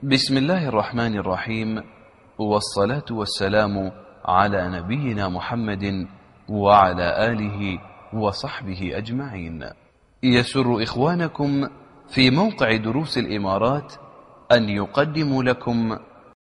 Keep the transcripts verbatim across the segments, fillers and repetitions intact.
بسم الله الرحمن الرحيم، والصلاة والسلام على نبينا محمد وعلى آله وصحبه أجمعين. يسر إخوانكم في موقع دروس الإمارات أن يقدموا لكم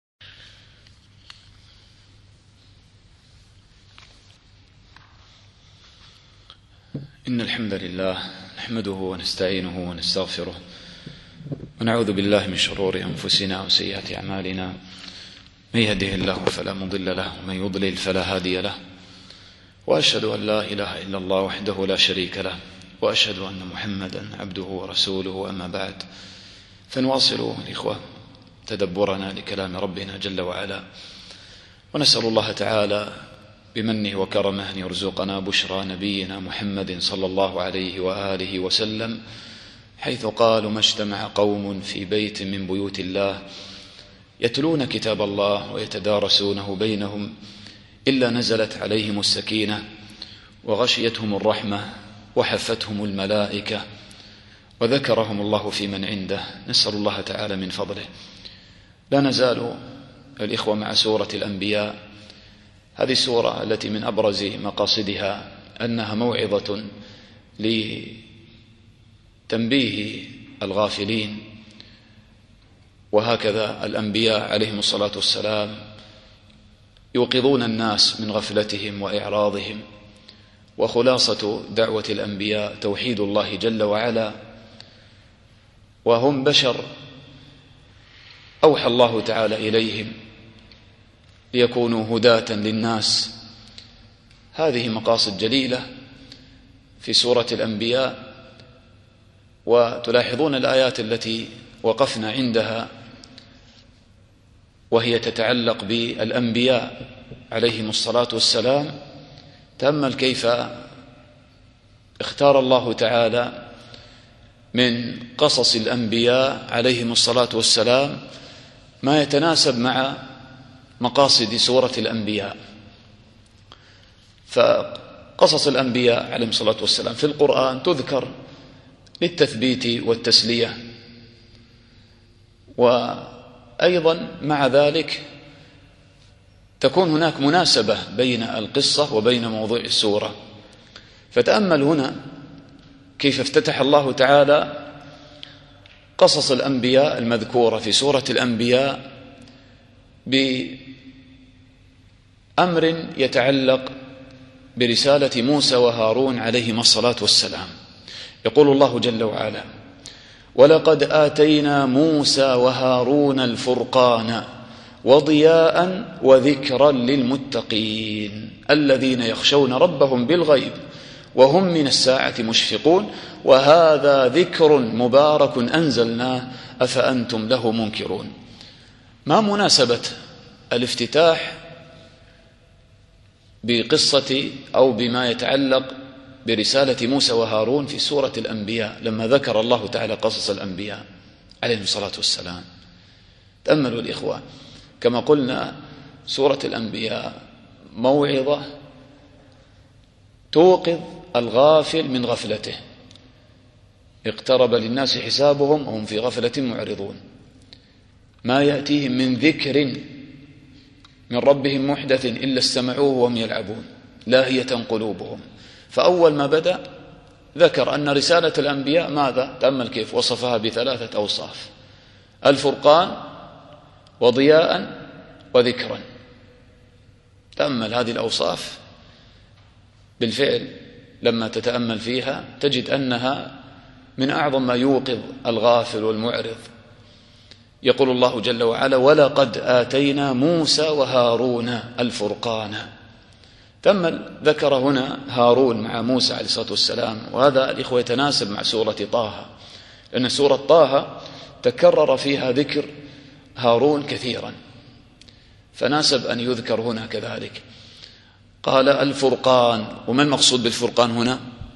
إن الحمد لله نحمده ونستعينه ونستغفره ونعوذ بالله من شرور أنفسنا وسيئات أعمالنا، من يهده الله فلا مضل له ومن يضلل فلا هادي له، وأشهد أن لا إله إلا الله وحده لا شريك له، وأشهد أن محمدا عبده ورسوله. أما بعد، فنواصل الإخوة تدبرنا لكلام ربنا جل وعلا، ونسأل الله تعالى بمنه وكرمه أن يرزقنا بشرى نبينا محمد صلى الله عليه وآله وسلم، حيث قالوا: ما اجتمع قوم في بيت من بيوت الله يتلون كتاب الله ويتدارسونه بينهم إلا نزلت عليهم السكينة وغشيتهم الرحمة وحفتهم الملائكة وذكرهم الله في من عنده. نسأل الله تعالى من فضله. لا نزال الإخوة مع سورة الأنبياء. هذه السورة التي من أبرز مقاصدها أنها موعظة لتنبيه الغافلين، وهكذا الأنبياء عليهم الصلاة والسلام يوقظون الناس من غفلتهم وإعراضهم. وخلاصة دعوة الأنبياء توحيد الله جل وعلا، وهم بشر أوحى الله تعالى إليهم ليكونوا هداة للناس. هذه مقاصد جليلة في سورة الأنبياء، وتلاحظون الآيات التي وقفنا عندها وهي تتعلق بالأنبياء عليهم الصلاة والسلام. تأمل كيف اختار الله تعالى من قصص الأنبياء عليهم الصلاة والسلام ما يتناسب مع مقاصد سورة الأنبياء. فقصص الأنبياء عليهم الصلاة والسلام في القرآن تذكر للتثبيت والتسلية، وأيضا مع ذلك تكون هناك مناسبة بين القصة وبين موضوع السورة. فتأمل هنا كيف افتتح الله تعالى قصص الأنبياء المذكورة في سورة الأنبياء بأمر يتعلق برسالة موسى وهارون عليهما الصلاة والسلام. يقول الله جل وعلا: ولقد آتينا موسى وهارون الفرقان وضياء وذكرا للمتقين الذين يخشون ربهم بالغيب وهم من الساعة مشفقون وهذا ذكر مبارك أنزلناه أفأنتم له منكرون. ما مناسبة الافتتاح بقصة أو بما يتعلق برسالة موسى وهارون في سورة الأنبياء لما ذكر الله تعالى قصص الأنبياء عليهم الصلاة والسلام؟ تأملوا الإخوة، كما قلنا سورة الأنبياء موعظة توقظ الغافل من غفلته. اقترب للناس حسابهم وهم في غفلة معرضون. ما يأتيهم من ذكر من ربهم محدث إلا استمعوه وهم يلعبون لاهية قلوبهم. فأول ما بدأ ذكر أن رسالة الأنبياء ماذا؟ تأمل كيف وصفها بثلاثة أوصاف: الفرقان وضياء وذكرا. تأمل هذه الأوصاف بالفعل، لما تتأمل فيها تجد أنها من أعظم ما يوقظ الغافل والمعرض. يقول الله جل وعلا: ولقد آتينا موسى وهارون الفرقان. تأمل ذكر هنا هارون مع موسى عليه الصلاة والسلام، وهذا الإخوة يتناسب مع سورة طه، لأن سورة طه تكرر فيها ذكر هارون كثيرا، فناسب أن يذكر هنا كذلك. قال الفرقان. وما المقصود بالفرقان هنا؟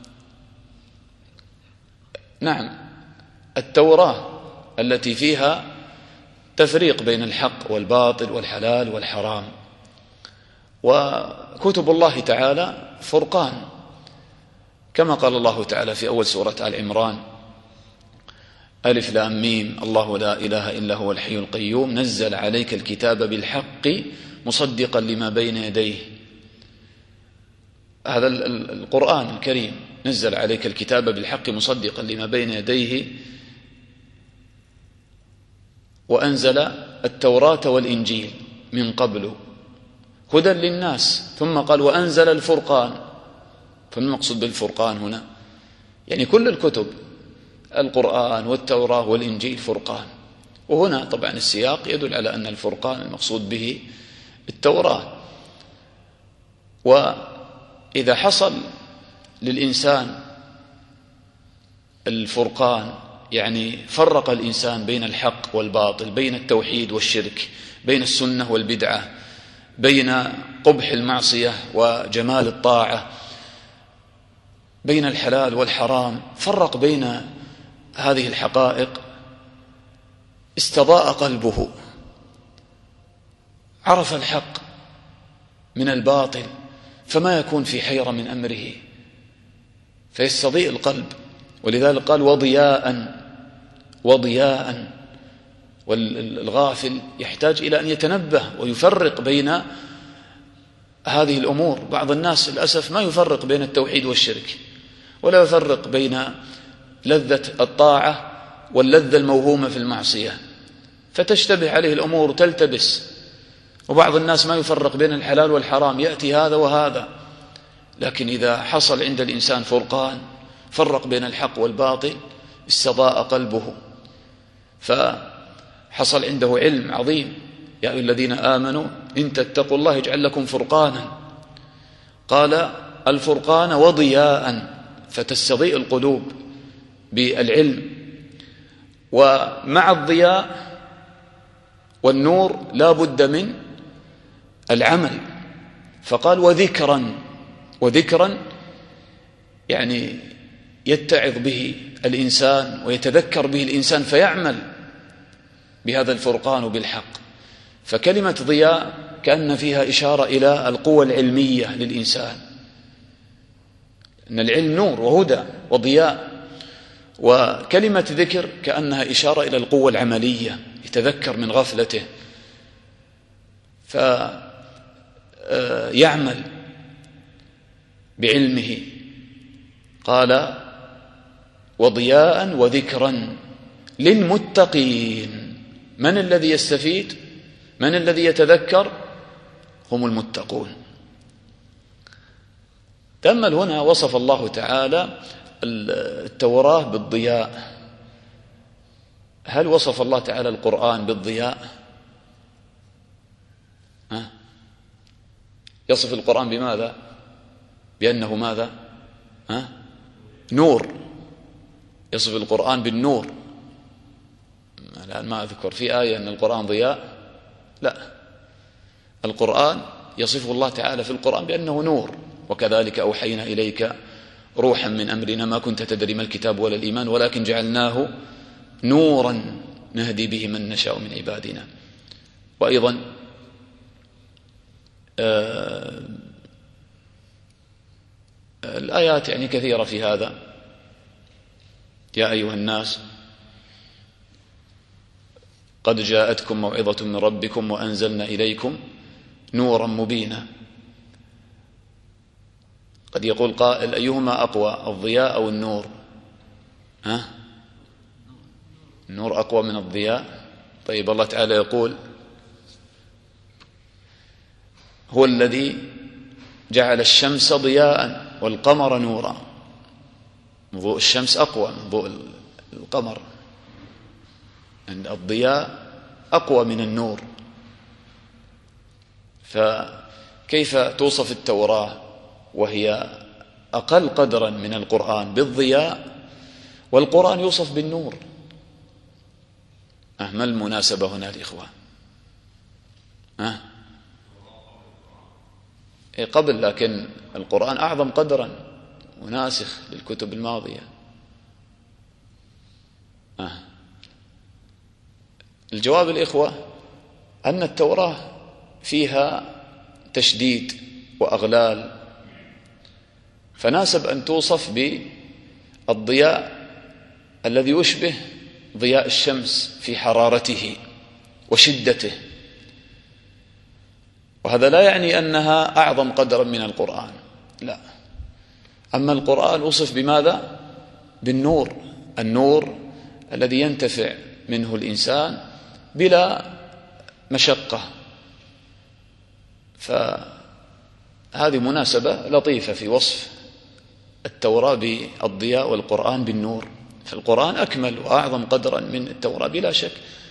نعم، التوراة التي فيها تفريق بين الحق والباطل والحلال والحرام. وكتب الله تعالى فرقان، كما قال الله تعالى في أول سورة آل عمران: ألف لام ميم الله لا إله إلا هو الحي القيوم نزل عليك الكتاب بالحق مصدقا لما بين يديه. هذا القرآن الكريم نزل عليك الكتاب بالحق مصدقا لما بين يديه، وأنزل التوراة والإنجيل من قبل هدى للناس، ثم قال وأنزل الفرقان. فالمقصود بالفرقان هنا يعني كل الكتب، القرآن والتوراة والإنجيل فرقان. وهنا طبعا السياق يدل على أن الفرقان المقصود به التوراة. وإذا حصل للإنسان الفرقان يعني فرق الإنسان بين الحق والباطل، بين التوحيد والشرك، بين السنة والبدعة، بين قبح المعصية وجمال الطاعة، بين الحلال والحرام، فرق بين هذه الحقائق، استضاء قلبه، عرف الحق من الباطل، فما يكون في حيرة من أمره، فيستضيء القلب. ولذلك قال وضياء وضياء. والغافل يحتاج إلى أن يتنبه ويفرق بين هذه الأمور. بعض الناس للأسف ما يفرق بين التوحيد والشرك، ولا يفرق بين لذة الطاعة واللذة الموهومة في المعصية، فتشتبه عليه الأمور تلتبس. وبعض الناس ما يفرق بين الحلال والحرام، يأتي هذا وهذا. لكن إذا حصل عند الإنسان فرقان، فرق بين الحق والباطل، استضاء قلبه، فحصل عنده علم عظيم. يا أيها الذين آمنوا إن تتقوا الله يجعل لكم فرقانا. قال الفرقان وضياء، فتستضيء القلوب بالعلم. ومع الضياء والنور لا بد من العمل، فقال وذكرا. وذكرا يعني يتعظ به الإنسان ويتذكر به الإنسان فيعمل بهذا الفرقان وبالحق. فكلمة ضياء كأن فيها إشارة إلى القوة العلمية للإنسان، أن العلم نور وهدى وضياء. وكلمة ذكر كأنها إشارة إلى القوة العملية، يتذكر من غفلته فيعمل بعلمه. قال وضياء وذكرا للمتقين. من الذي يستفيد؟ من الذي يتذكر؟ هم المتقون. تأمل هنا وصف الله تعالى التوراة بالضياء. هل وصف الله تعالى القرآن بالضياء؟ ها؟ يصف القرآن بماذا؟ بأنه ماذا؟ ها؟ نور. يصف القرآن بالنور. الآن ما أذكر في آية أن القرآن ضياء، لا، القرآن يصفه الله تعالى في القرآن بأنه نور. وكذلك أوحينا إليك روحا من أمرنا ما كنت تدري ما الكتاب ولا الإيمان ولكن جعلناه نورا نهدي به من نشاء من عبادنا. وأيضا آه الآيات يعني كثيرة في هذا. يا أيها الناس قد جاءتكم موعظة من ربكم وأنزلنا إليكم نورا مبينا. قد يقول قائل أيهما أقوى، الضياء أو النور؟ ها؟ النور أقوى من الضياء. طيب الله تعالى يقول هو الذي جعل الشمس ضياء والقمر نورا. ضوء الشمس أقوى من ضوء القمر، أن الضياء أقوى من النور. فكيف توصف التوراة وهي أقل قدرا من القرآن بالضياء، والقرآن يوصف بالنور؟ أه ما المناسبة هنا الإخوة؟ أه قبل، لكن القرآن أعظم قدرا وناسخ للكتب الماضية. أه الجواب الإخوة أن التوراة فيها تشديد وأغلال، فناسب أن توصف بالضياء الذي يشبه ضياء الشمس في حرارته وشدته، وهذا لا يعني أنها أعظم قدرا من القرآن، لا. أما القرآن وصف بماذا؟ بالنور، النور الذي ينتفع منه الإنسان بلا مشقة. فهذه مناسبة لطيفة في وصف التوراة بالضياء والقرآن بالنور، فالقرآن أكمل وأعظم قدرا من التوراة بلا شك.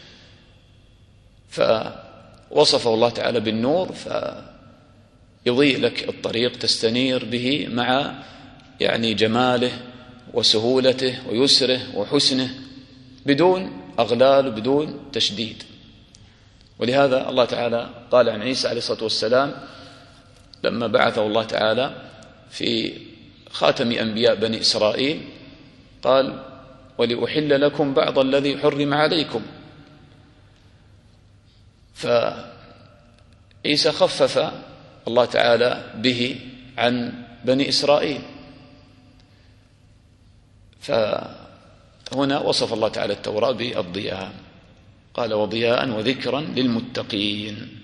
فوصفه الله تعالى بالنور فيضيء لك الطريق تستنير به مع يعني جماله وسهولته ويسره وحسنه بدون أغلال وبدون تشديد. ولهذا الله تعالى قال عن عيسى عليه الصلاة والسلام لما بعثه الله تعالى في خاتم أنبياء بني إسرائيل قال: ولأحل لكم بعض الذي حرم عليكم. فعيسى خفف الله تعالى به عن بني إسرائيل، فهنا وصف الله تعالى التوراة بالضياء، قال: وضياء وذكرا للمتقين.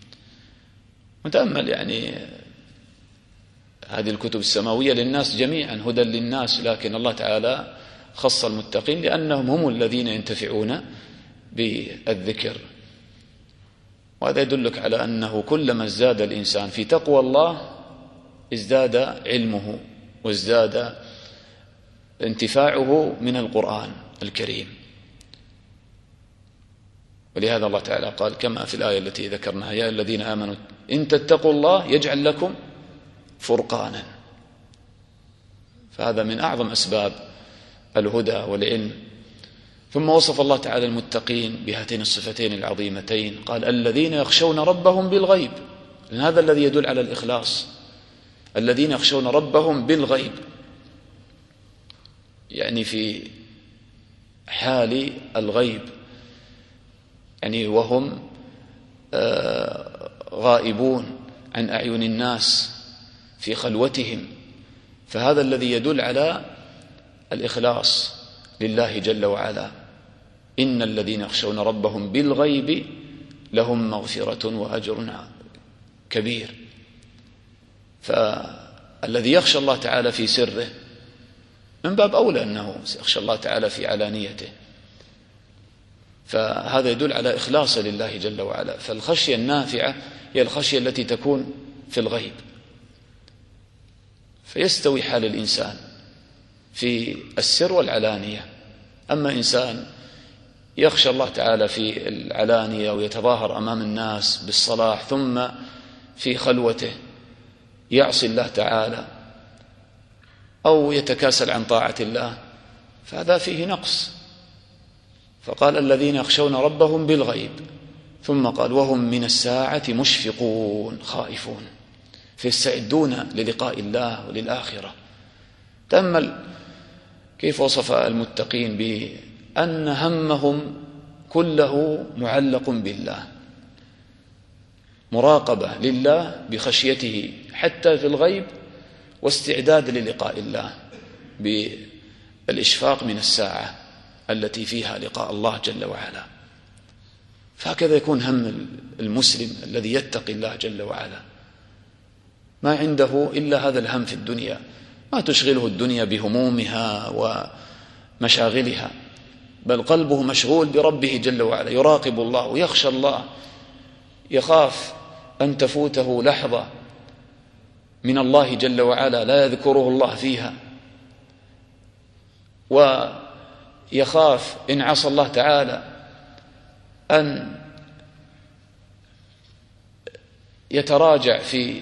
وتأمل يعني هذه الكتب السماوية للناس جميعا هدى للناس، لكن الله تعالى خص المتقين لأنهم هم الذين ينتفعون بالذكر. وهذا يدلك على أنه كلما ازداد الإنسان في تقوى الله ازداد علمه وازداد انتفاعه من القرآن الكريم. ولهذا الله تعالى قال كما في الآية التي ذكرناها: يا الذين آمنوا إن تتقوا الله يجعل لكم فرقانا. فهذا من أعظم أسباب الهدى والعلم. ثم وصف الله تعالى المتقين بهاتين الصفتين العظيمتين، قال: الذين يخشون ربهم بالغيب، لأن هذا الذي يدل على الإخلاص. الذين يخشون ربهم بالغيب يعني في حال الغيب، يعني وهم غائبون عن أعين الناس في خلوتهم. فهذا الذي يدل على الإخلاص لله جل وعلا. إن الذين يخشون ربهم بالغيب لهم مغفرة وأجر كبير. فالذي يخشى الله تعالى في سره من باب أولى أنه يخشى الله تعالى في علانيته، فهذا يدل على إخلاص لله جل وعلا. فالخشية النافعة هي الخشية التي تكون في الغيب، فيستوي حال الإنسان في السر والعلانية. أما إنسان يخشى الله تعالى في العلانية ويتظاهر أمام الناس بالصلاح، ثم في خلوته يعصي الله تعالى أو يتكاسل عن طاعة الله، فهذا فيه نقص. فقال: الذين يخشون ربهم بالغيب، ثم قال: وهم من الساعة مشفقون خائفون، فيستعدون للقاء الله وللآخرة. تأمل كيف وصف المتقين بأن همهم كله معلق بالله، مراقبة لله بخشيته حتى في الغيب، واستعداد للقاء الله بالإشفاق من الساعة التي فيها لقاء الله جل وعلا. فهكذا يكون هم المسلم الذي يتقي الله جل وعلا، ما عنده إلا هذا الهم في الدنيا، ما تشغله الدنيا بهمومها ومشاغلها، بل قلبه مشغول بربه جل وعلا، يراقب الله ويخشى الله، يخاف أن تفوته لحظة من الله جل وعلا لا يذكره الله فيها، ويخاف إن عصى الله تعالى أن يتراجع في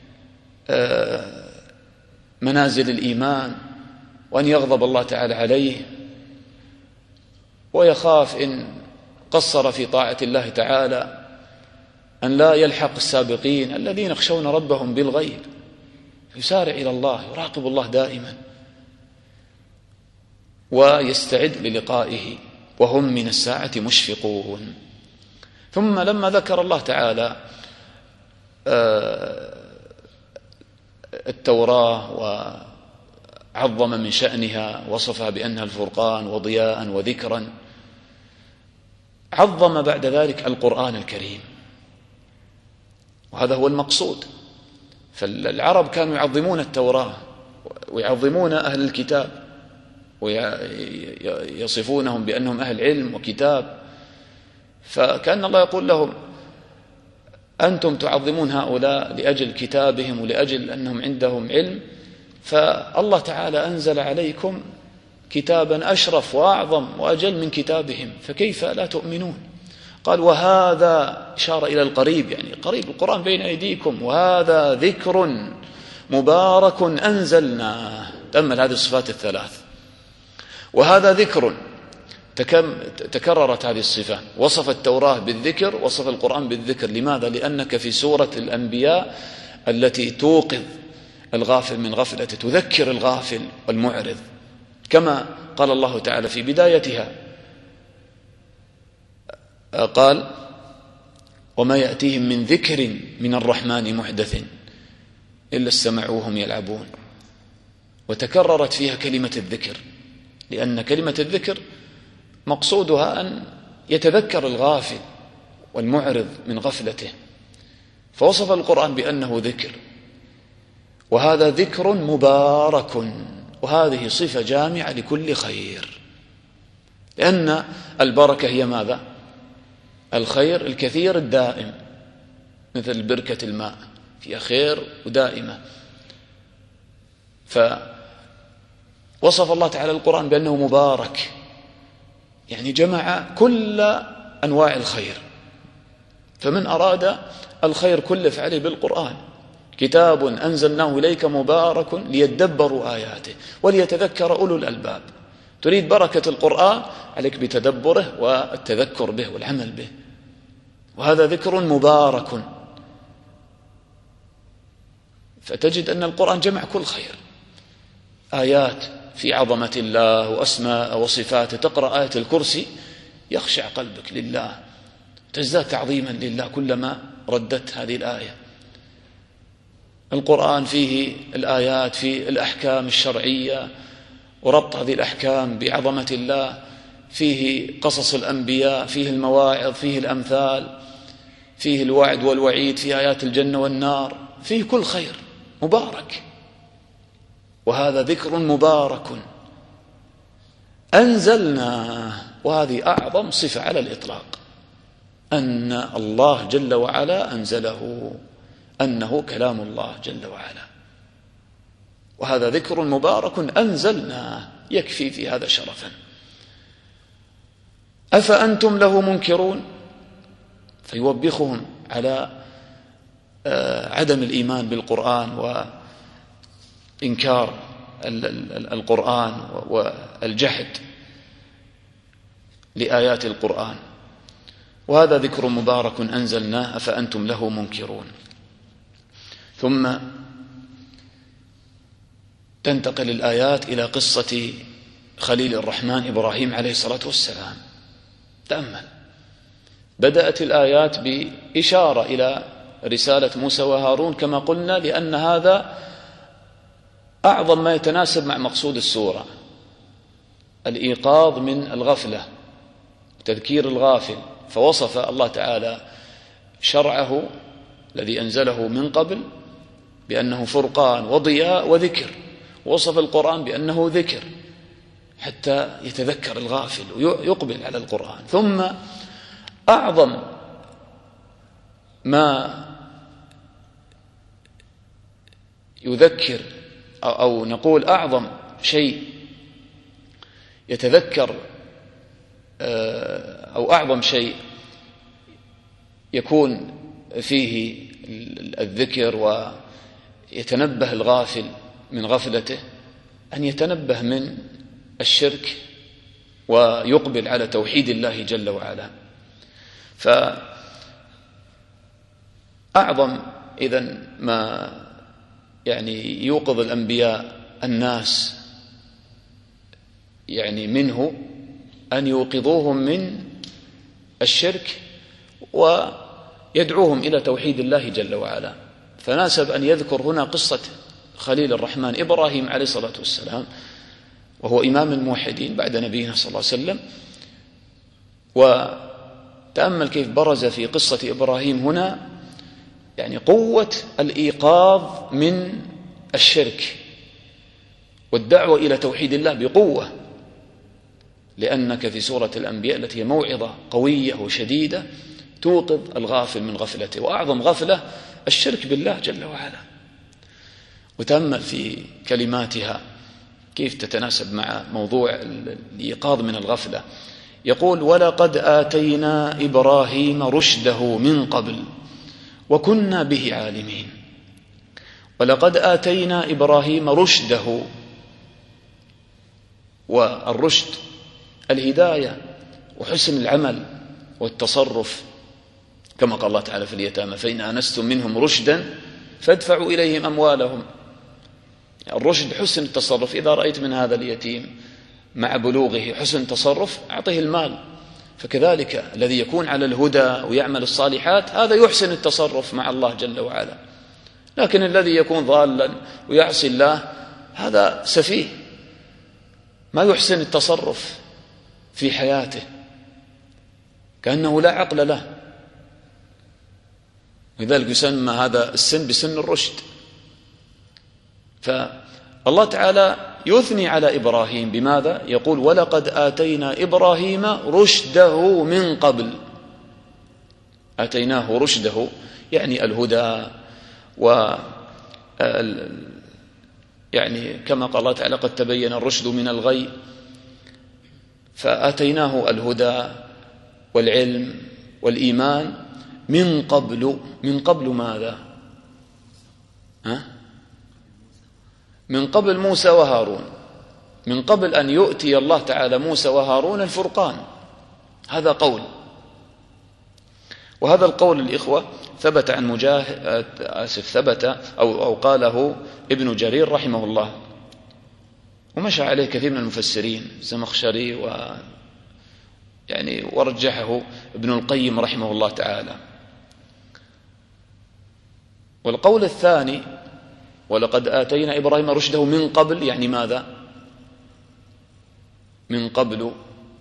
منازل الإيمان وأن يغضب الله تعالى عليه، ويخاف إن قصر في طاعة الله تعالى أن لا يلحق السابقين الذين يخشون ربهم بالغيب، يسارع إلى الله، يراقب الله دائما ويستعد للقائه، وهم من الساعة مشفقون. ثم لما ذكر الله تعالى التوراة وعظم من شأنها، وصفها بأنها الفرقان وضياء وذكرا، عظم بعد ذلك القرآن الكريم، وهذا هو المقصود. فالعرب كانوا يعظمون التوراة ويعظمون أهل الكتاب ويصفونهم بأنهم أهل علم وكتاب، فكأن الله يقول لهم أنتم تعظمون هؤلاء لأجل كتابهم ولأجل أنهم عندهم علم، فالله تعالى أنزل عليكم كتابا أشرف وأعظم وأجل من كتابهم، فكيف لا تؤمنون؟ قال وهذا إشارة إلى القريب، يعني قريب القرآن بين أيديكم، وهذا ذكر مبارك أنزلناه. تأمل هذه الصفات الثلاث، وهذا ذكر، تكررت هذه الصفة، وصف التوراة بالذكر، وصف القرآن بالذكر. لماذا؟ لأنك في سورة الأنبياء التي توقظ الغافل من غفلته، تذكر الغافل والمعرض، كما قال الله تعالى في بدايتها، قال وما يأتيهم من ذكر من الرحمن محدث إلا استمعوهم يلعبون. وتكررت فيها كلمة الذكر، لأن كلمة الذكر مقصودها أن يتذكر الغافل والمعرض من غفلته، فوصف القرآن بأنه ذكر، وهذا ذكر مبارك، وهذه صفة جامعة لكل خير، لأن البركة هي ماذا؟ الخير الكثير الدائم، مثل بركة الماء فيها خير ودائمة. فوصف الله تعالى القرآن بأنه مبارك، يعني جمع كل أنواع الخير، فمن أراد الخير كله فعليه بالقرآن. كتاب أنزلناه إليك مبارك ليدبروا آياته وليتذكر أولو الألباب. تريد بركة القرآن، عليك بتدبره والتذكر به والعمل به، وهذا ذكر مبارك. فتجد أن القرآن جمع كل خير، آيات في عظمة الله وأسماء وصفاته. تقرأ آية الكرسي يخشع قلبك لله، تزداد تعظيما لله كلما ردت هذه الآية. القرآن فيه الآيات في الأحكام الشرعية وربط هذه الأحكام بعظمة الله، فيه قصص الأنبياء، فيه المواعظ، فيه الأمثال، فيه الوعد والوعيد، فيه آيات الجنة والنار، فيه كل خير مبارك. وهذا ذكر مبارك أنزلناه، وهذه أعظم صفة على الإطلاق، أن الله جل وعلا أنزله، أنه كلام الله جل وعلا. وهذا ذكر مبارك أنزلناه، يكفي في هذا شرفا. أفأنتم له منكرون، فيوبخهم على عدم الإيمان بالقرآن وإنكار القرآن والجحد لآيات القرآن. وهذا ذكر مبارك أنزلناه أفأنتم له منكرون. ثم تنتقل الآيات إلى قصة خليل الرحمن إبراهيم عليه الصلاة والسلام. تأمل، بدأت الآيات بإشارة إلى رسالة موسى وهارون كما قلنا، لأن هذا أعظم ما يتناسب مع مقصود السورة، الإيقاظ من الغفلة، تذكير الغافل. فوصف الله تعالى شرعه الذي أنزله من قبل بأنه فرقان وضياء وذكر، ووصف القرآن بأنه ذكر حتى يتذكر الغافل ويقبل على القرآن. ثم أعظم ما يذكر أو نقول أعظم شيء يتذكر أو أعظم شيء يكون فيه الذكر ويتنبه الغافل من غفلته، أن يتنبه من الشرك ويقبل على توحيد الله جل وعلا. فأعظم إذن ما يعني يوقظ الأنبياء الناس يعني منه أن يوقظوهم من الشرك ويدعوهم إلى توحيد الله جل وعلا. فناسب أن يذكر هنا قصة خليل الرحمن إبراهيم عليه الصلاة والسلام، وهو إمام الموحدين بعد نبينا صلى الله عليه وسلم، تأمل كيف برز في قصة إبراهيم هنا يعني قوة الإيقاظ من الشرك والدعوة إلى توحيد الله بقوة، لأنك في سورة الأنبياء التي هي موعظة قوية وشديدة توقظ الغافل من غفلته، وأعظم غفلة الشرك بالله جل وعلا. وتأمل في كلماتها كيف تتناسب مع موضوع الإيقاظ من الغفلة. يقول: ولقد آتينا إبراهيم رشده من قبل وكنا به عالمين. ولقد آتينا إبراهيم رشده، والرشد الهداية وحسن العمل والتصرف، كما قال الله تعالى في اليتامى: فإن آنستم منهم رشدا فادفعوا إليهم أموالهم. الرشد حسن التصرف، إذا رأيت من هذا اليتيم مع بلوغه حسن تصرف أعطه المال. فكذلك الذي يكون على الهدى ويعمل الصالحات هذا يحسن التصرف مع الله جل وعلا، لكن الذي يكون ضالا ويعصي الله هذا سفيه ما يحسن التصرف في حياته، كأنه لا عقل له. لذلك يسمى هذا السن بسن الرشد. فالله تعالى يثني على إبراهيم بماذا؟ يقول: ولقد آتينا إبراهيم رشده من قبل. آتيناه رشده يعني الهدى، و يعني كما قال الله تعالى: قد تبين الرشد من الغي. فآتيناه الهدى والعلم والإيمان من قبل. من قبل ماذا؟ ها؟ من قبل موسى وهارون، من قبل أن يؤتي الله تعالى موسى وهارون الفرقان. هذا قول، وهذا القول الإخوة ثبت عن مجاهد آسف ثبت أو, أو قاله ابن جرير رحمه الله، ومشى عليه كثير من المفسرين، زمخشري و يعني ورجحه ابن القيم رحمه الله تعالى. والقول الثاني: ولقد آتينا إبراهيم رشده من قبل، يعني ماذا؟ من قبل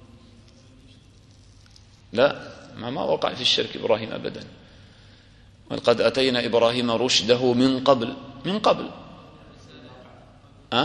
لا، ما, ما وقع في الشرك إبراهيم أبدا. ولقد آتينا إبراهيم رشده من قبل. من قبل أه؟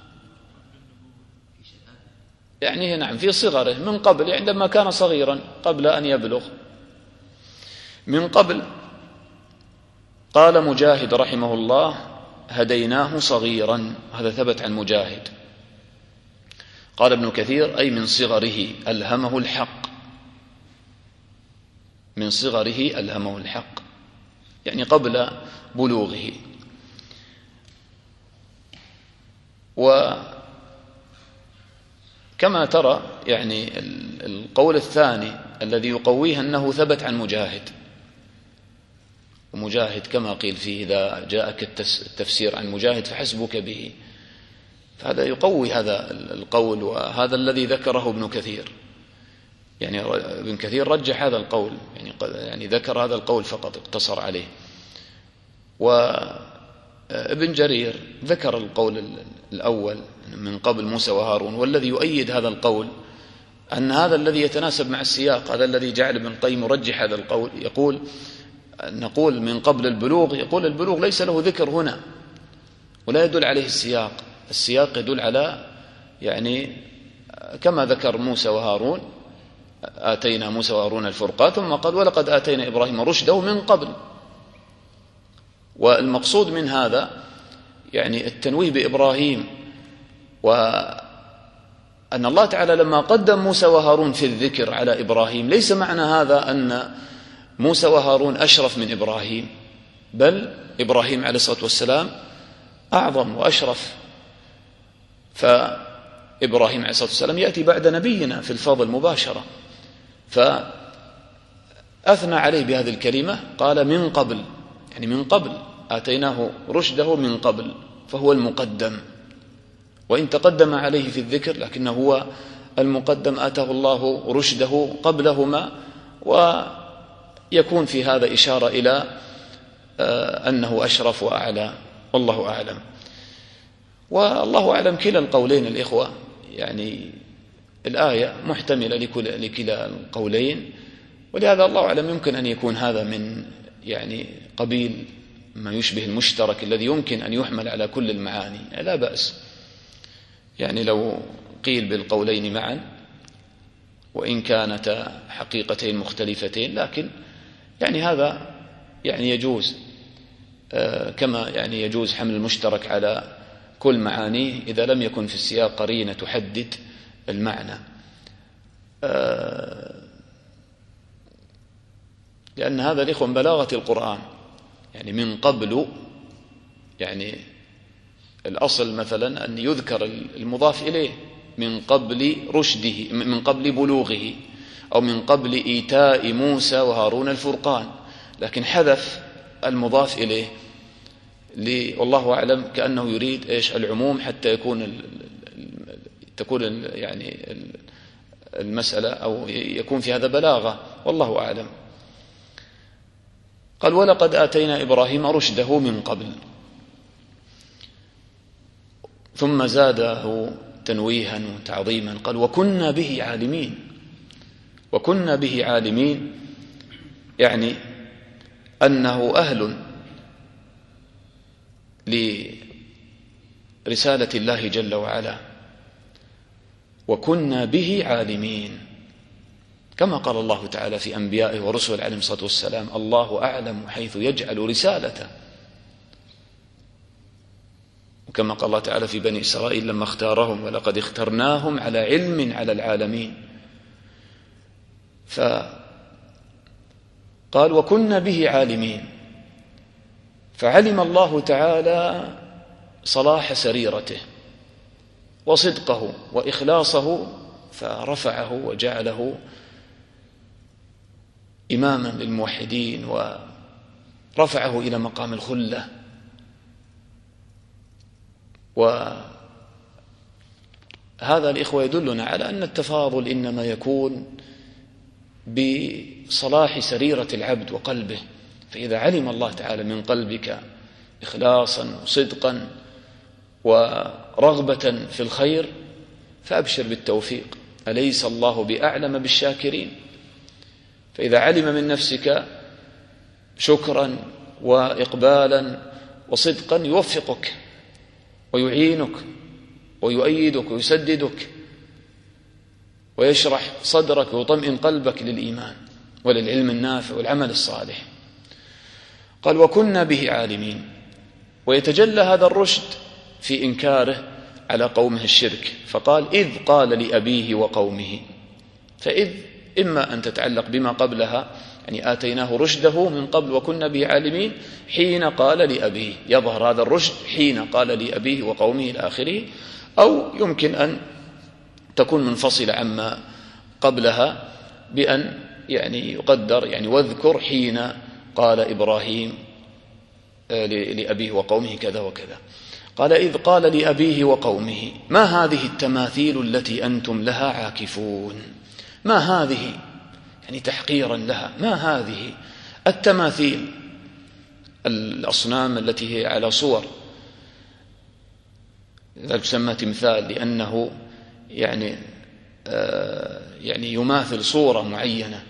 يعني نعم في صغره، من قبل عندما كان صغيرا قبل أن يبلغ. من قبل قال مجاهد رحمه الله: هديناه صغيرا. هذا ثبت عن مجاهد. قال ابن كثير: أي من صغره ألهمه الحق. من صغره ألهمه الحق يعني قبل بلوغه. وكما ترى يعني القول الثاني الذي يقويه أنه ثبت عن مجاهد، ومجاهد كما قيل فيه: إذا جاءك التفسير عن مجاهد فحسبك به. فهذا يقوي هذا القول، وهذا الذي ذكره ابن كثير. يعني ابن كثير رجح هذا القول، يعني يعني ذكر هذا القول فقط، اقتصر عليه. وابن جرير ذكر القول الأول من قبل موسى وهارون، والذي يؤيد هذا القول أن هذا الذي يتناسب مع السياق، هذا الذي جعل ابن القيم يرجح هذا القول. يقول نقول من قبل البلوغ، يقول البلوغ ليس له ذكر هنا ولا يدل عليه السياق. السياق يدل على يعني كما ذكر موسى وهارون: آتينا موسى وهارون الفرقان، ثم قال: ولقد آتينا إبراهيم رشده من قبل. والمقصود من هذا يعني التنويه بإبراهيم، وأن الله تعالى لما قدم موسى وهارون في الذكر على إبراهيم ليس معنى هذا أن موسى وهارون أشرف من إبراهيم، بل إبراهيم عليه الصلاة والسلام أعظم وأشرف. فإبراهيم عليه الصلاة والسلام يأتي بعد نبينا في الفضل مباشرة، فأثنى عليه بهذه الكلمة، قال: من قبل، يعني من قبل آتيناه رشده من قبل، فهو المقدم، وإن تقدم عليه في الذكر لكنه هو المقدم، آتاه الله رشده قبلهما. ويكون في هذا إشارة إلى أنه أشرف وأعلى، والله أعلم. والله أعلم كلا القولين الإخوة، يعني الآية محتملة لكلا القولين، ولهذا الله أعلم يمكن أن يكون هذا من يعني قبيل ما يشبه المشترك الذي يمكن أن يحمل على كل المعاني، لا بأس يعني لو قيل بالقولين معا وإن كانتا حقيقتين مختلفتين، لكن يعني هذا يعني يجوز كما يعني يجوز حمل المشترك على كل معانيه إذا لم يكن في السياق قرينة تحدد المعنى، لأن هذا الإخوة من بلاغة القرآن. يعني من قبل، يعني الأصل مثلا أن يذكر المضاف إليه من قبل رشده، من قبل بلوغه، أو من قبل إيتاء موسى وهارون الفرقان، لكن حذف المضاف إليه والله أعلم كأنه يريد إيش العموم حتى يكون ال تكون ال يعني المسألة أو يكون في هذا بلاغة، والله أعلم. قال ولقد آتينا إبراهيم رشده من قبل، ثم زاده تنويها وتعظيما قال وكنا به عالمين. وكنا به عالمين يعني أنه أهل لرسالة الله جل وعلا، وكنا به عالمين، كما قال الله تعالى في أنبيائه ورسله عليهم الصلاة والسلام الله أعلم حيث يجعل رسالته، وكما قال الله تعالى في بني إسرائيل لما اختارهم ولقد اخترناهم على علم على العالمين. فقال وكنا به عالمين، فعلم الله تعالى صلاح سريرته وصدقه وإخلاصه، فرفعه وجعله إماما للموحدين ورفعه إلى مقام الخلة. وهذا الإخوة يدلنا على أن التفاضل إنما يكون بصلاح سريرة العبد وقلبه، فإذا علم الله تعالى من قلبك إخلاصا وصدقا ورغبة في الخير فأبشر بالتوفيق، أليس الله بأعلم بالشاكرين؟ فإذا علم من نفسك شكرا وإقبالا وصدقا يوفقك ويعينك ويؤيدك ويسددك ويشرح صدرك ويطمئن قلبك للإيمان وللعلم النافع والعمل الصالح. قال وكنا به عالمين، ويتجلى هذا الرشد في إنكاره على قومه الشرك، فقال إذ قال لأبيه وقومه، فإذ إما أن تتعلق بما قبلها يعني آتيناه رشده من قبل وكنا به عالمين، حين قال لأبيه، يظهر هذا الرشد حين قال لأبيه وقومه إلى آخره، أو يمكن أن تكون منفصلة عما قبلها بأن يعني يقدر يعني واذكر حين قال إبراهيم لأبيه وقومه كذا وكذا. قال إذ قال لأبيه وقومه ما هذه التماثيل التي أنتم لها عاكفون. ما هذه يعني تحقيرا لها، ما هذه التماثيل الأصنام التي هي على صور، ذلك تسمى تمثال لأنه يعني آه يعني يماثل صورة معينة.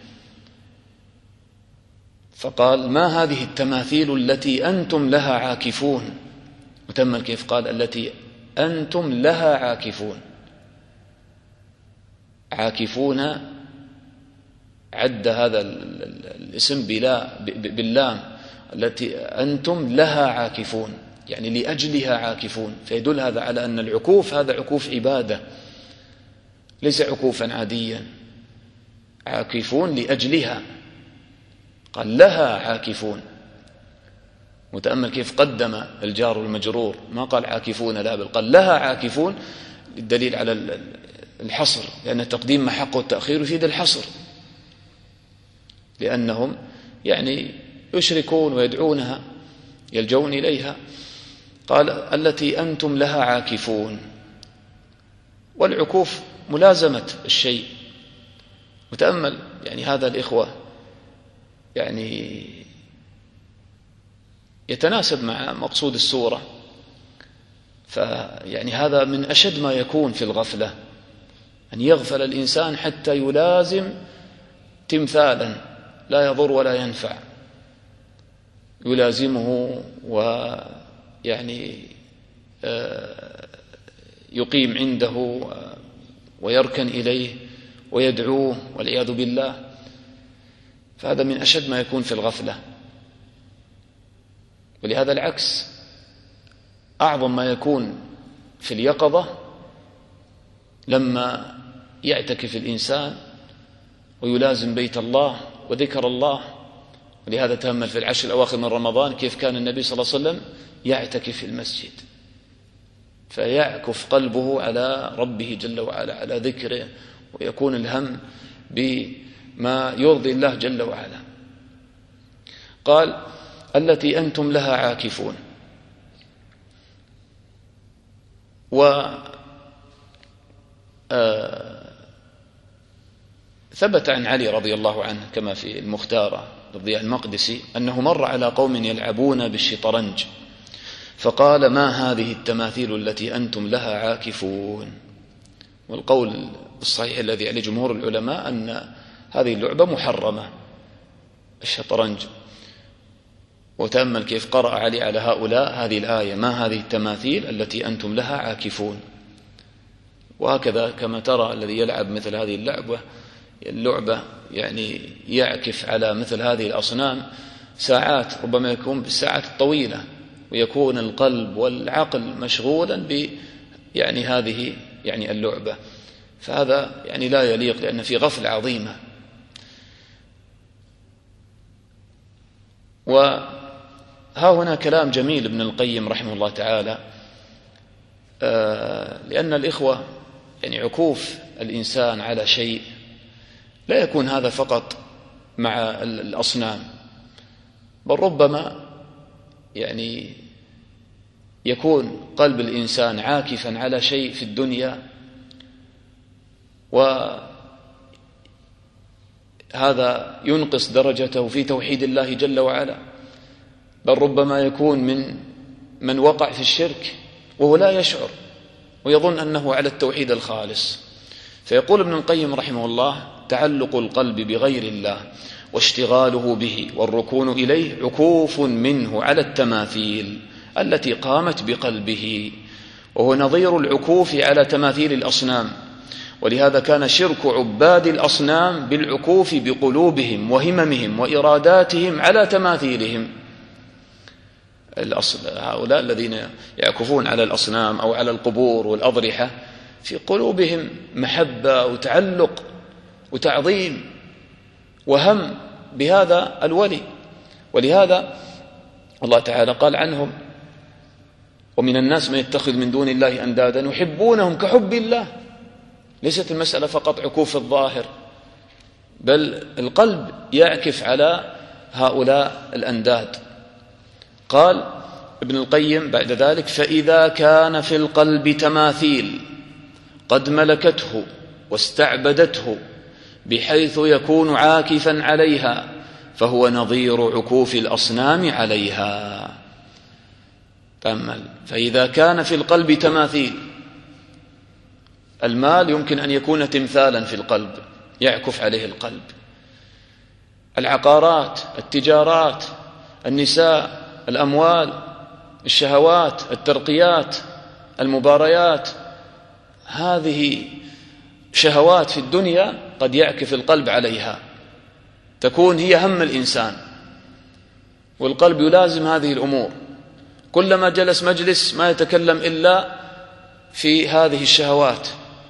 فقال ما هذه التماثيل التي أنتم لها عاكفون، وتمل كيف قال التي أنتم لها عاكفون. عاكفون عد هذا الاسم بلا باللام، التي أنتم لها عاكفون يعني لأجلها عاكفون، فيدل هذا على أن العكوف هذا عكوف عبادة ليس عكوفا عاديا، عاكفون لأجلها. قال لها عاكفون، متأمل كيف قدم الجار والمجرور، ما قال عاكفون لا بل قال لها عاكفون، للدليل على الحصر، لأن تقديم ما حقه التأخير يفيد الحصر، لأنهم يعني يشركون ويدعونها يلجون إليها. قال التي أنتم لها عاكفون، والعكوف ملازمة الشيء. وتأمل يعني هذا الإخوة يعني يتناسب مع مقصود السورة، فيعني هذا من أشد ما يكون في الغفلة، أن يغفل الإنسان حتى يلازم تمثالا لا يضر ولا ينفع يلازمه ويعني يقيم عنده ويركن إليه ويدعوه والعياذ بالله، فهذا من أشد ما يكون في الغفلة. ولهذا العكس أعظم ما يكون في اليقظة لما يعتكف الإنسان ويلازم بيت الله وذكر الله. ولهذا تأمل في العشر الأواخر من رمضان كيف كان النبي صلى الله عليه وسلم يعتكف في المسجد، فيعكف قلبه على ربه جل وعلا، على ذكره، ويكون الهم بما يرضي الله جل وعلا. قال التي أنتم لها عاكفون. و ثبت عن علي رضي الله عنه كما في المختارة للضياء المقدسي أنه مر على قوم يلعبون بالشطرنج فقال ما هذه التماثيل التي أنتم لها عاكفون. والقول الصحيح الذي عليه جمهور العلماء أن هذه اللعبة محرمة، الشطرنج. وتأمل كيف قرأ علي على هؤلاء هذه الآية ما هذه التماثيل التي أنتم لها عاكفون. وهكذا كما ترى الذي يلعب مثل هذه اللعبة اللعبة يعني يعكف على مثل هذه الأصنام ساعات، ربما يكون بالساعات الطويلة، ويكون القلب والعقل مشغولا ب يعني هذه يعني اللعبة، فهذا يعني لا يليق لأن في غفلة عظيمة. وها هنا كلام جميل ابن القيم رحمه الله تعالى، لأن الإخوة يعني عكوف الإنسان على شيء لا يكون هذا فقط مع الأصنام، بل ربما يعني يكون قلب الإنسان عاكفا على شيء في الدنيا، وهذا ينقص درجته في توحيد الله جل وعلا، بل ربما يكون من من وقع في الشرك وهو لا يشعر ويظن أنه على التوحيد الخالص. فيقول ابن القيم رحمه الله تعلق القلب بغير الله واشتغاله به والركون إليه عكوف منه على التماثيل التي قامت بقلبه، وهو نظير العكوف على تماثيل الأصنام. ولهذا كان شرك عباد الأصنام بالعكوف بقلوبهم وهممهم وإراداتهم على تماثيلهم. هؤلاء الذين يعكفون على الأصنام أو على القبور والأضرحة في قلوبهم محبة وتعلق وتعظيم وهم بهذا الولي. ولهذا الله تعالى قال عنهم ومن الناس من يتخذ من دون الله أندادا يحبونهم كحب الله. ليست المسألة فقط عكوف الظاهر، بل القلب يعكف على هؤلاء الأنداد. قال ابن القيم بعد ذلك فإذا كان في القلب تماثيل قد ملكته واستعبدته بحيث يكون عاكفا عليها فهو نظير عكوف الأصنام عليها. تأمل، فإذا كان في القلب تماثيل، المال يمكن أن يكون تمثالا في القلب يعكف عليه القلب، العقارات، التجارات، النساء، الأموال، الشهوات، الترقيات، المباريات، هذه شهوات في الدنيا قد يعكف القلب عليها، تكون هي هم الإنسان، والقلب يلازم هذه الأمور، كلما جلس مجلس ما يتكلم إلا في هذه الشهوات،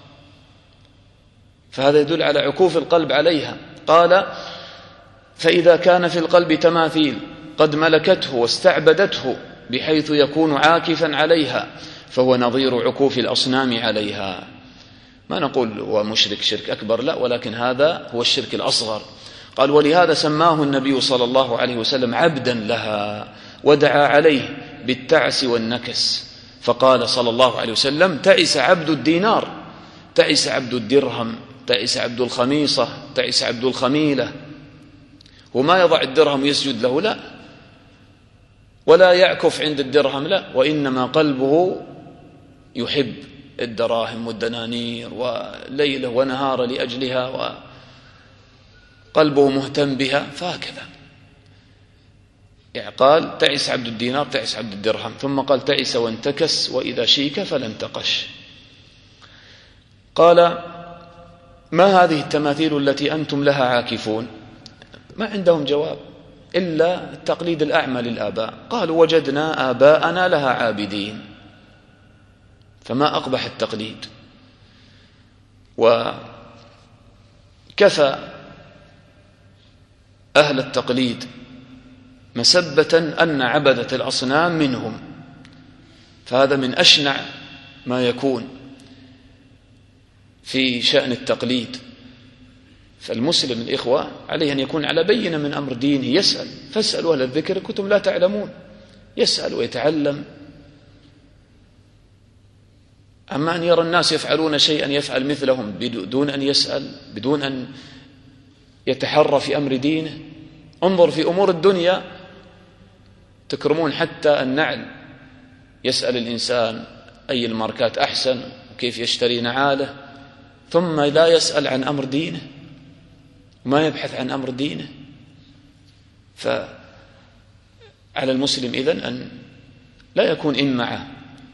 فهذا يدل على عكوف القلب عليها. قال فإذا كان في القلب تماثيل قد ملكته واستعبدته بحيث يكون عاكفا عليها فهو نظير عكوف الأصنام عليها. ما نقول هو مشرك شرك أكبر، لا، ولكن هذا هو الشرك الأصغر. قال ولهذا سماه النبي صلى الله عليه وسلم عبدا لها ودعا عليه بالتعس والنكس، فقال صلى الله عليه وسلم تعس عبد الدينار، تعس عبد الدرهم، تعس عبد الخميصة، تعس عبد الخميلة. وما يضع الدرهم يسجد له، لا، ولا يعكف عند الدرهم، لا، وإنما قلبه يحب الدراهم والدنانير وليله ونهار لأجلها و... قلبه مهتم بها فهكذا. يعني قال تعس عبد الدينار تعس عبد الدرهم، ثم قال تعس وانتكس وإذا شيك فلا انتقش. قال ما هذه التماثيل التي أنتم لها عاكفون؟ ما عندهم جواب إلا التقليد الأعمى للآباء. قالوا وجدنا آباءنا لها عابدين. فما أقبح التقليد. وكفى أهل التقليد مسبة أن عبدة الأصنام منهم، فهذا من أشنع ما يكون في شأن التقليد. فالمسلم الإخوة عليه أن يكون على بينة من أمر دينه، يسأل، فاسألوا أهل الذكر كنتم لا تعلمون، يسأل ويتعلم. أما أن يرى الناس يفعلون شيئا يفعل مثلهم بدون أن يسأل، بدون أن يتحرى في أمر دينه. انظر في أمور الدنيا تكرمون حتى النعل، يسأل الإنسان أي الماركات أحسن وكيف يشتري نعاله، ثم لا يسأل عن أمر دينه وما يبحث عن أمر دينه. فعلى المسلم إذن أن لا يكون إمعة.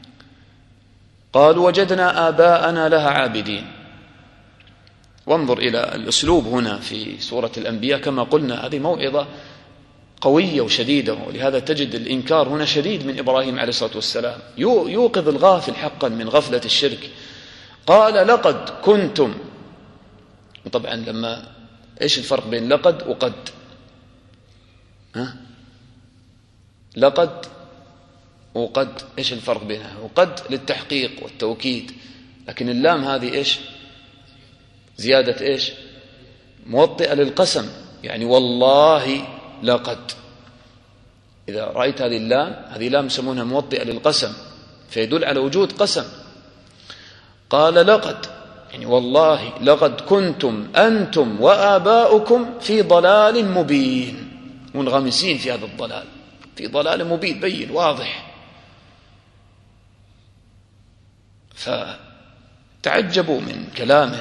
قالوا وجدنا آباءنا لها عابدين. وانظر إلى الأسلوب هنا في سورة الأنبياء، كما قلنا هذه موعظة قوية وشديدة، ولهذا تجد الإنكار هنا شديد من إبراهيم عليه الصلاة والسلام، يوقظ الغافل حقا من غفلة الشرك. قال لقد كنتم، وطبعا لما إيش الفرق بين لقد وقد؟ ها؟ لقد وقد إيش الفرق بينها؟ وقد للتحقيق والتوكيد، لكن اللام هذه إيش؟ زيادة إيش؟ موطئة للقسم، يعني والله لقد. إذا رأيت هذه اللام، هذه لام يسمونها موطئة للقسم، فيدل على وجود قسم. قال لقد، يعني والله لقد كنتم أنتم وآباؤكم في ضلال مبين، منغمسين في هذا الضلال، في ضلال مبين بين واضح. فتعجبوا من كلامه.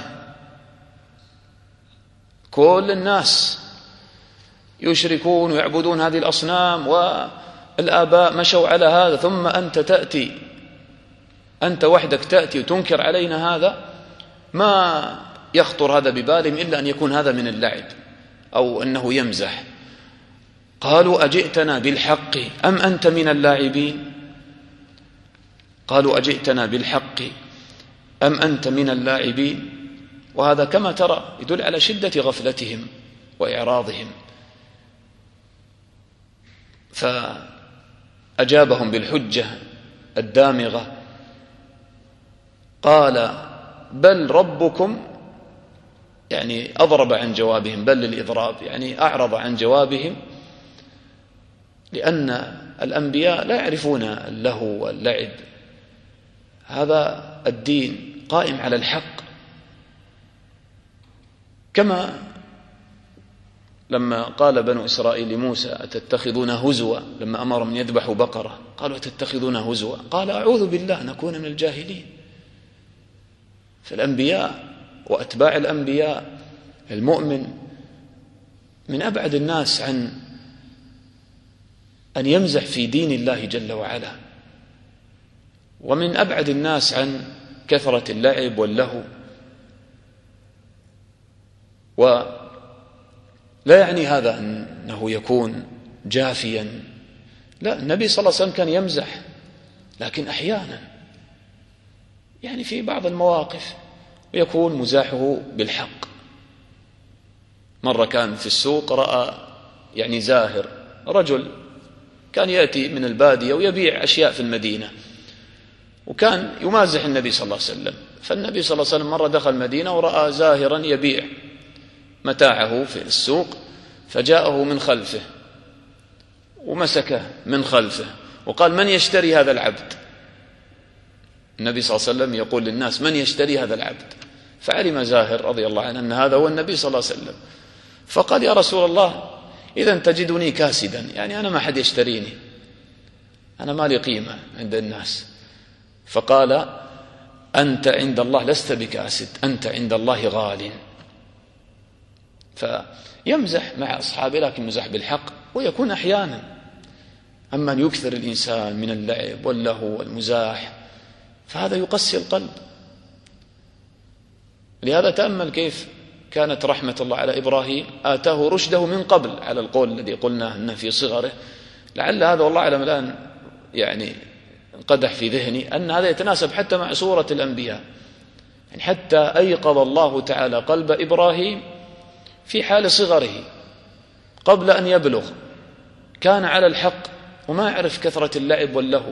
كل الناس يشركون ويعبدون هذه الأصنام والآباء مشوا على هذا، ثم أنت تأتي، أنت وحدك تأتي وتنكر علينا هذا. ما يخطر هذا ببالهم إلا أن يكون هذا من اللعب أو أنه يمزح. قالوا أجئتنا بالحق أم أنت من اللاعبين؟ قالوا أجئتنا بالحق أم أنت من اللاعبين؟ وهذا كما ترى يدل على شدة غفلتهم وإعراضهم. فأجابهم بالحجة الدامغة. قال بل ربكم، يعني أضرب عن جوابهم، بل للإضراب، يعني أعرض عن جوابهم، لأن الأنبياء لا يعرفون اللهو واللعب. هذا الدين قائم على الحق. كما لما قال بنو إسرائيل لموسى أتتخذون هزوا، لما أمرهم أن يذبحوا بقرة قالوا أتتخذون هزوا، قال أعوذ بالله نكون من الجاهلين. فالأنبياء وأتباع الأنبياء، المؤمن من أبعد الناس عن أن يمزح في دين الله جل وعلا، ومن أبعد الناس عن كثرة اللعب واللهو. ولا يعني هذا أنه يكون جافيا، لا، النبي صلى الله عليه وسلم كان يمزح، لكن أحيانا يعني في بعض المواقف ويكون مزاحه بالحق. مرة كان في السوق رأى يعني زاهر، رجل كان يأتي من البادية ويبيع أشياء في المدينة، وكان يمازح النبي صلى الله عليه وسلم. فالنبي صلى الله عليه وسلم مرة دخل المدينة ورأى زاهرا يبيع متاعه في السوق، فجاءه من خلفه ومسكه من خلفه وقال من يشتري هذا العبد؟ النبي صلى الله عليه وسلم يقول للناس من يشتري هذا العبد؟ فعلم زاهر رضي الله عنه أن هذا هو النبي صلى الله عليه وسلم، فقال يا رسول الله إذن تجدني كاسدا، يعني أنا ما حد يشتريني، أنا ما لي قيمة عند الناس. فقال أنت عند الله لست بكاسد، أنت عند الله غال. يمزح مع أصحابه لكن مزح بالحق، ويكون أحيانا. أما أن يكثر الإنسان من اللعب واللهو والمزاح فهذا يقسي القلب. لهذا تأمل كيف كانت رحمة الله على إبراهيم، آتاه رشده من قبل، على القول الذي قلنا أنه في صغره. لعل هذا والله أعلم الآن يعني قدح في ذهني أن هذا يتناسب حتى مع سورة الأنبياء، يعني حتى أيقظ الله تعالى قلب إبراهيم في حال صغره قبل أن يبلغ، كان على الحق وما يعرف كثرة اللعب واللهو،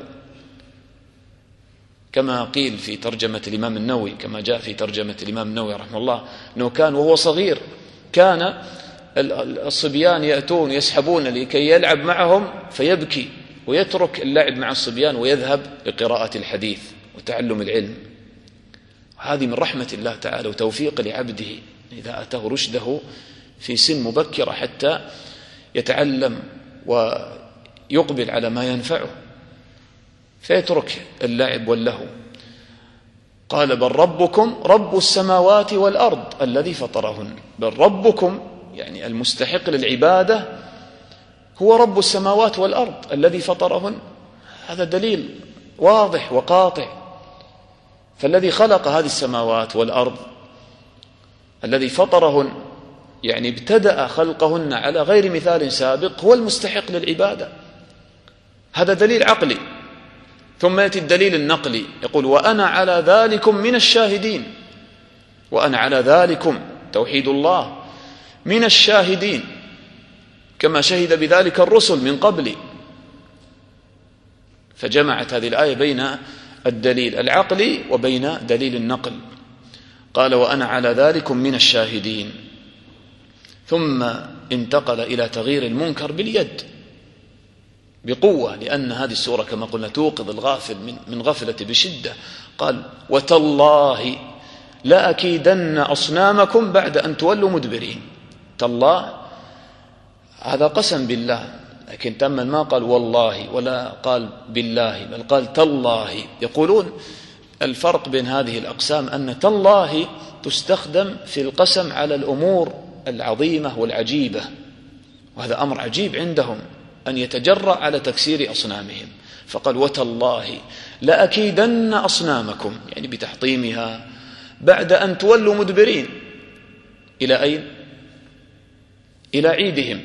كما قيل في ترجمة الإمام النووي، كما جاء في ترجمة الإمام النووي رحمه الله أنه كان وهو صغير كان الصبيان يأتون يسحبون لكي يلعب معهم فيبكي ويترك اللعب مع الصبيان ويذهب لقراءة الحديث وتعلم العلم. هذه من رحمة الله تعالى وتوفيق لعبده إذا أتاه رشده في سن مبكرة حتى يتعلم ويقبل على ما ينفعه فيترك اللعب واللهو. قال بل ربكم رب السماوات والأرض الذي فطرهن. بل ربكم يعني المستحق للعبادة هو رب السماوات والأرض الذي فطرهن. هذا دليل واضح وقاطع. فالذي خلق هذه السماوات والأرض الذي فطرهن يعني ابتدأ خلقهن على غير مثال سابق هو المستحق للعبادة. هذا دليل عقلي. ثم يأتي الدليل النقلي يقول وأنا على ذلكم من الشاهدين. وأنا على ذلكم توحيد الله من الشاهدين كما شهد بذلك الرسل من قبلي. فجمعت هذه الآية بين الدليل العقلي وبين دليل النقل. قال وأنا على ذلكم من الشاهدين، ثم انتقل إلى تغيير المنكر باليد بقوة، لأن هذه السورة كما قلنا توقظ الغافل من, من غفلة بشدة. قال وتالله لأكيدن أصنامكم بعد أن تولوا مدبرين. تالله هذا قسم بالله، لكن تأمل ما قال والله ولا قال بالله بل قال تالله. يقولون الفرق بين هذه الأقسام أن تالله تستخدم في القسم على الأمور العظيمة والعجيبة، وهذا أمر عجيب عندهم أن يتجرأ على تكسير أصنامهم. فقال وتالله لأكيدن أصنامكم يعني بتحطيمها بعد أن تولوا مدبرين. إلى أين؟ إلى عيدهم.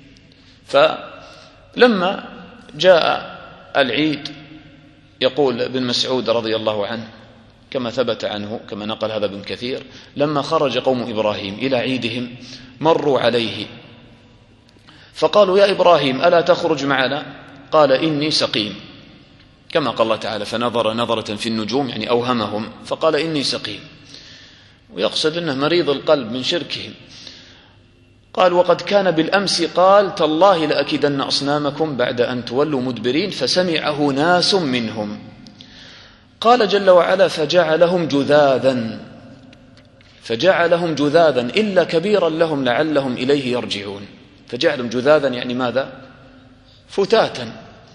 فلما جاء العيد يقول ابن مسعود رضي الله عنه كما ثبت عنه كما نقل هذا ابن كثير لما خرج قوم إبراهيم إلى عيدهم مروا عليه فقالوا يا إبراهيم ألا تخرج معنا؟ قال إني سقيم، كما قال الله تعالى فنظر نظرة في النجوم يعني أوهمهم فقال إني سقيم، ويقصد أنه مريض القلب من شركهم. قال وقد كان بالأمس قال تالله لأكيدن أصنامكم بعد أن تولوا مدبرين فسمعه ناس منهم. قال جل وعلا فجعلهم جذاذا فجعلهم جذاذا إلا كبيرا لهم لعلهم إليه يرجعون. فجعلهم جذاذا يعني ماذا؟ فتاتا.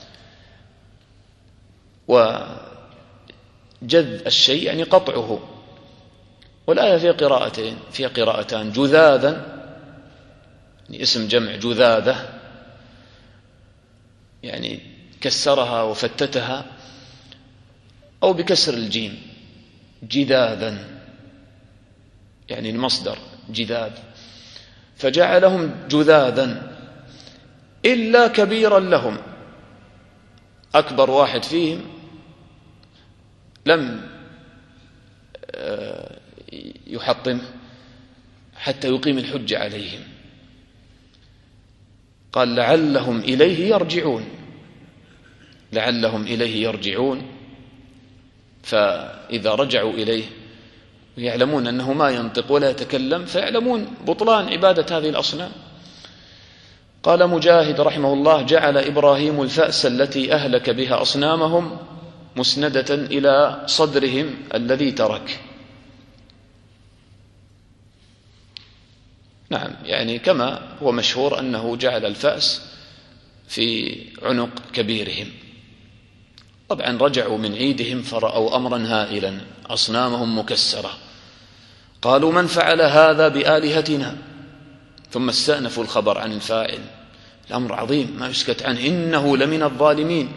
وجذ الشيء يعني قطعه. والآية فيها قراءتين فيها قراءتان جذاذا يعني اسم جمع جذاذة يعني كسرها وفتتها، أو بكسر الجيم جذاذا يعني المصدر جذاذ. فجعلهم جذاذا إلا كبيرا لهم، أكبر واحد فيهم لم يحطمه حتى يقيم الحجة عليهم. قال لعلهم إليه يرجعون لعلهم إليه يرجعون فإذا رجعوا إليه يعلمون أنه ما ينطق ولا يتكلم فيعلمون بطلان عبادة هذه الأصنام. قال مجاهد رحمه الله جعل إبراهيم الفأس التي أهلك بها أصنامهم مسندة إلى صدرهم الذي ترك. نعم يعني كما هو مشهور أنه جعل الفأس في عنق كبيرهم. طبعا رجعوا من عيدهم فرأوا أمرا هائلا أصنامهم مكسرة. قالوا من فعل هذا بآلهتنا؟ ثم استأنفوا الخبر عن الفاعل. الأمر عظيم ما يسكت عنه، إنه لمن الظالمين.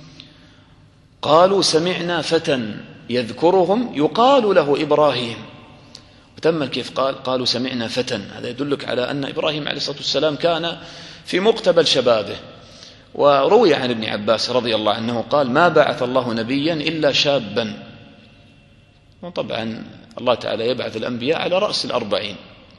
قالوا سمعنا فتى يذكرهم يقال له إبراهيم. وتم كيف قال قالوا سمعنا فتى، هذا يدلك على أن إبراهيم عليه الصلاة والسلام كان في مقتبل شبابه. وروي عن ابن عباس رضي الله عنه قال ما بعث الله نبيا إلا شابا. وطبعا الله تعالى يبعث الأنبياء على رأس الأربعين.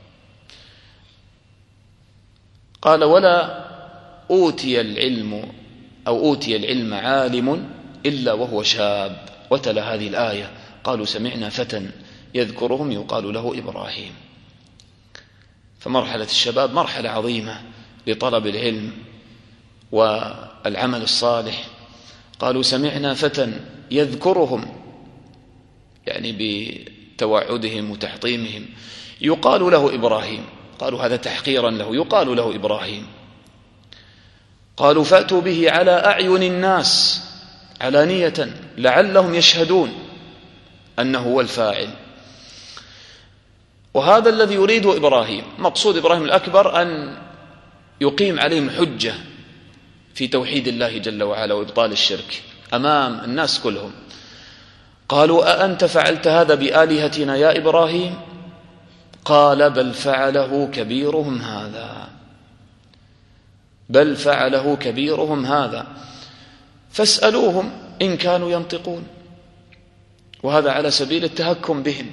قال ولا أوتي العلم أو أوتي العلم عالم إلا وهو شاب. وتلا هذه الآية قالوا سمعنا فتى يذكرهم يقال له إبراهيم. فمرحلة الشباب مرحلة عظيمة لطلب العلم والعمل الصالح. قالوا سمعنا فتى يذكرهم، يعني بتوعدهم وتحطيمهم، يقال له إبراهيم. قالوا هذا تحقيرا له، يقال له إبراهيم. قالوا فأتوا به على أعين الناس علانية لعلهم يشهدون أنه هو الفاعل. وهذا الذي يريده إبراهيم. مقصود إبراهيم الأكبر أن يقيم عليهم حجة في توحيد الله جل وعلا وإبطال الشرك أمام الناس كلهم. قالوا أأنت فعلت هذا بآلهتنا يا إبراهيم؟ قال بل فعله كبيرهم هذا بل فعله كبيرهم هذا فاسألوهم إن كانوا ينطقون. وهذا على سبيل التهكم بهم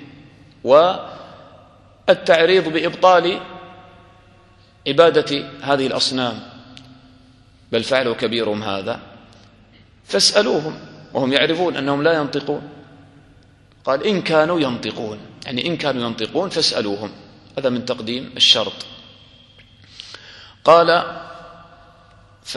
والتعريض بإبطال عبادة هذه الأصنام. بل فعله كبيرهم هذا فاسألوهم، وهم يعرفون أنهم لا ينطقون. قال إن كانوا ينطقون، يعني إن كانوا ينطقون فاسألوهم. هذا من تقديم الشرط. قال ف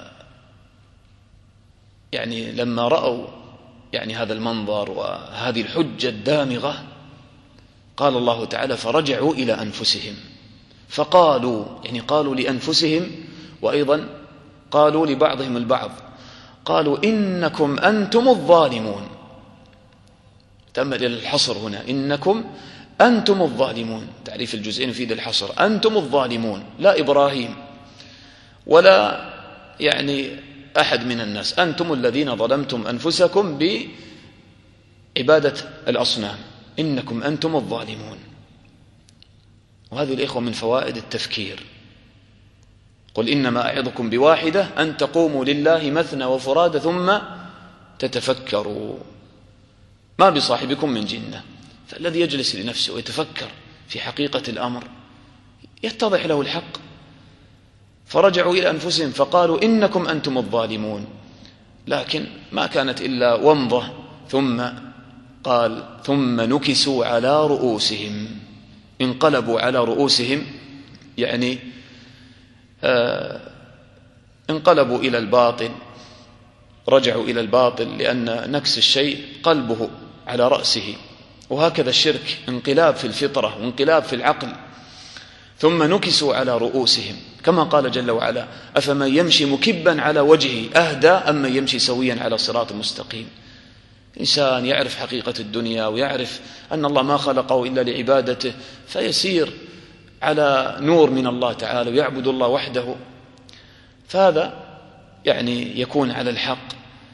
يعني لما رأوا يعني هذا المنظر وهذه الحجة الدامغة، قال الله تعالى فرجعوا إلى أنفسهم فقالوا، يعني قالوا لأنفسهم وأيضا قالوا لبعضهم البعض، قالوا إنكم أنتم الظالمون. تأمل إلى الحصر هنا، إنكم أنتم الظالمون، تعريف الجزئين في ذا الحصر. أنتم الظالمون، لا إبراهيم ولا يعني أحد من الناس، أنتم الذين ظلمتم أنفسكم بعبادة الأصنام، إنكم أنتم الظالمون. وهذه الإخوة من فوائد التفكير. قل إنما أعظكم بواحدة أن تقوموا لله مثنى وفرادى ثم تتفكروا، ما بصاحبكم من جنة. فالذي يجلس لنفسه ويتفكر في حقيقة الأمر يتضح له الحق. فرجعوا إلى أنفسهم فقالوا إنكم أنتم الظالمون، لكن ما كانت إلا ومضة. ثم قال ثم نكسوا على رؤوسهم، انقلبوا على رؤوسهم، يعني آه انقلبوا إلى الباطل، رجعوا إلى الباطل، لأن نكس الشيء قلبه على رأسه. وهكذا الشرك انقلاب في الفطرة وانقلاب في العقل. ثم نكسوا على رؤوسهم، كما قال جل وعلا أفمن يمشي مكبا على وجهه أهدى أم من يمشي سويا على صراط مستقيم. إنسان يعرف حقيقة الدنيا ويعرف أن الله ما خلقه إلا لعبادته، فيسير على نور من الله تعالى ويعبد الله وحده، فهذا يعني يكون على الحق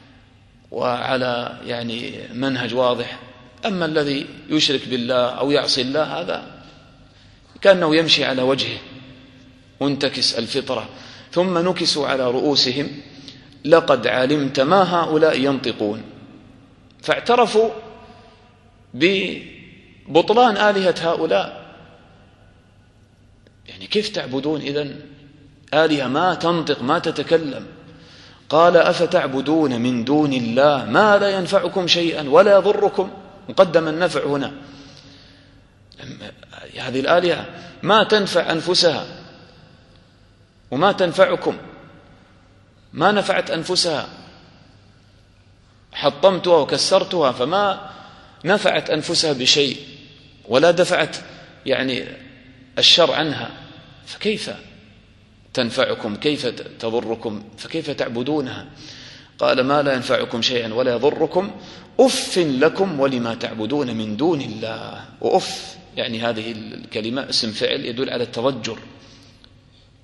وعلى يعني منهج واضح. أما الذي يشرك بالله أو يعصي الله هذا كأنه يمشي على وجهه منتكس الفطرة. ثم نكسوا على رؤوسهم لقد علمت ما هؤلاء ينطقون. فاعترفوا ببطلان آلهة هؤلاء. يعني كيف تعبدون إذن آلهة ما تنطق ما تتكلم؟ قال أفتعبدون من دون الله ما لا ينفعكم شيئا ولا يضركم. مقدم النفع هنا، هذه الآلهة ما تنفع أنفسها وما تنفعكم، ما نفعت أنفسها، حطمتها وكسرتها فما نفعت أنفسها بشيء ولا دفعت يعني الشر عنها، فكيف تنفعكم؟ كيف تضركم؟ فكيف تعبدونها؟ قال ما لا ينفعكم شيئا ولا يضركم أف لكم ولما تعبدون من دون الله. وأف يعني هذه الكلمة اسم فعل يدل على التضجر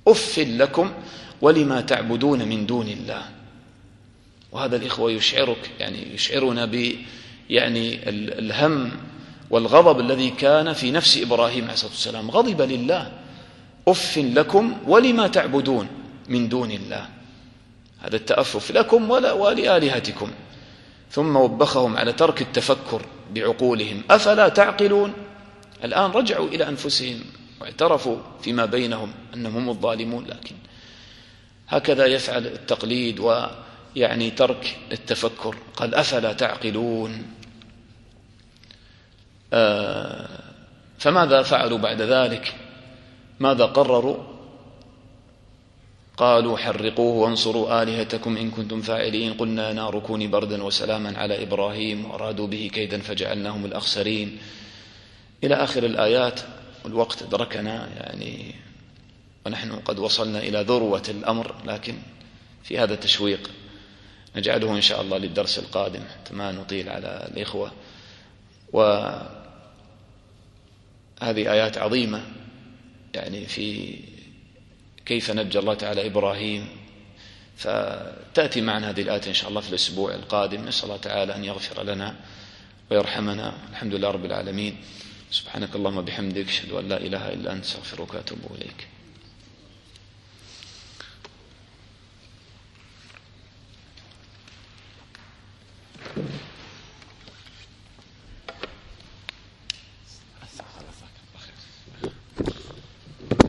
أف لكم ولما تعبدون من دون الله. وهذا الإخوة يشعرك يعني يشعرنا ب يعني الهم والغضب الذي كان في نفس إبراهيم عليه الصلاة والسلام. غضب لله، أف لكم ولما تعبدون من دون الله، هذا التأفف لكم ولآلهتكم. ثم وبخهم على ترك التفكر بعقولهم، أفلا تعقلون. الآن رجعوا إلى أنفسهم واعترفوا فيما بينهم أنهم هم الظالمون، لكن هكذا يفعل التقليد ويعني ترك التفكر. قال أفلا تعقلون. آه فماذا فعلوا بعد ذلك؟ ماذا قرروا؟ قالوا حرقوه وانصروا آلهتكم إن كنتم فاعلين. قلنا نار كوني بردا وسلاما على إبراهيم وأرادوا به كيدا فجعلناهم الأخسرين إلى آخر الآيات. والوقت أدركنا يعني ونحن قد وصلنا إلى ذروة الأمر، لكن في هذا التشويق نجعله إن شاء الله للدرس القادم ما نطيل على الإخوة. وهذه آيات عظيمة يعني في كيف نجى الله تعالى إبراهيم، فتأتي معنا هذه الآيات إن شاء الله في الأسبوع القادم. نسأل الله تعالى أن يغفر لنا ويرحمنا. الحمد لله رب العالمين. سبحانك اللهم وبحمدك، أشهد أن لا إله إلا أنت، أستغفرك وأتوب إليك.